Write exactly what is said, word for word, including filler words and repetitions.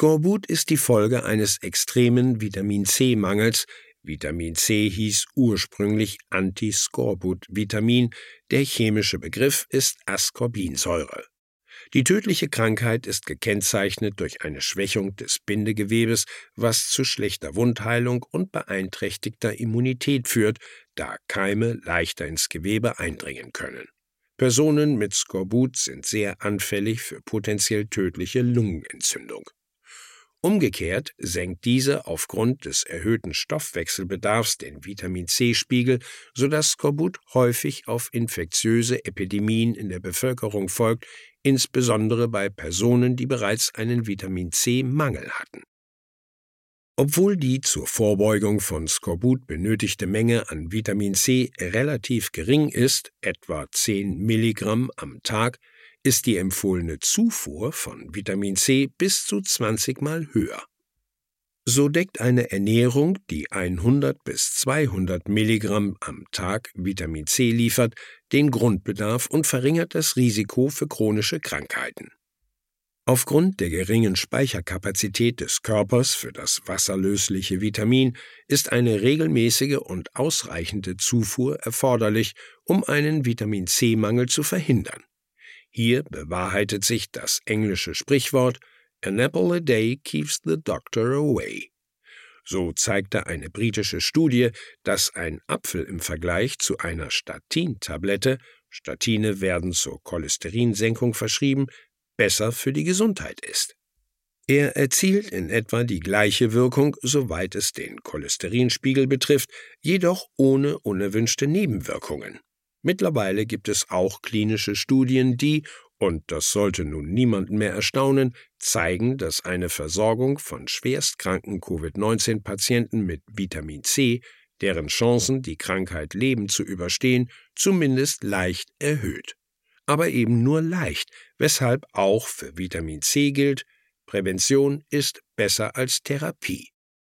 Skorbut ist die Folge eines extremen Vitamin-C-Mangels. Vitamin C hieß ursprünglich Antiskorbut-Vitamin, der chemische Begriff ist Ascorbinsäure. Die tödliche Krankheit ist gekennzeichnet durch eine Schwächung des Bindegewebes, was zu schlechter Wundheilung und beeinträchtigter Immunität führt, da Keime leichter ins Gewebe eindringen können. Personen mit Skorbut sind sehr anfällig für potenziell tödliche Lungenentzündung. Umgekehrt senkt diese aufgrund des erhöhten Stoffwechselbedarfs den Vitamin-C-Spiegel, sodass Skorbut häufig auf infektiöse Epidemien in der Bevölkerung folgt, insbesondere bei Personen, die bereits einen Vitamin-C-Mangel hatten. Obwohl die zur Vorbeugung von Skorbut benötigte Menge an Vitamin C relativ gering ist, etwa zehn Milligramm am Tag, ist die empfohlene Zufuhr von Vitamin C bis zu zwanzig Mal höher. So deckt eine Ernährung, die hundert bis zweihundert Milligramm am Tag Vitamin C liefert, den Grundbedarf und verringert das Risiko für chronische Krankheiten. Aufgrund der geringen Speicherkapazität des Körpers für das wasserlösliche Vitamin ist eine regelmäßige und ausreichende Zufuhr erforderlich, um einen Vitamin-C-Mangel zu verhindern. Hier bewahrheitet sich das englische Sprichwort "An apple a day keeps the doctor away". So zeigte eine britische Studie, dass ein Apfel im Vergleich zu einer Statin-Tablette, Statine werden zur Cholesterinsenkung verschrieben, besser für die Gesundheit ist. Er erzielt in etwa die gleiche Wirkung, soweit es den Cholesterinspiegel betrifft, jedoch ohne unerwünschte Nebenwirkungen. Mittlerweile gibt es auch klinische Studien, die, und das sollte nun niemanden mehr erstaunen, zeigen, dass eine Versorgung von schwerstkranken Covid neunzehn Patienten mit Vitamin C deren Chancen, die Krankheit lebend zu überstehen, zumindest leicht erhöht. Aber eben nur leicht, weshalb auch für Vitamin C gilt, Prävention ist besser als Therapie.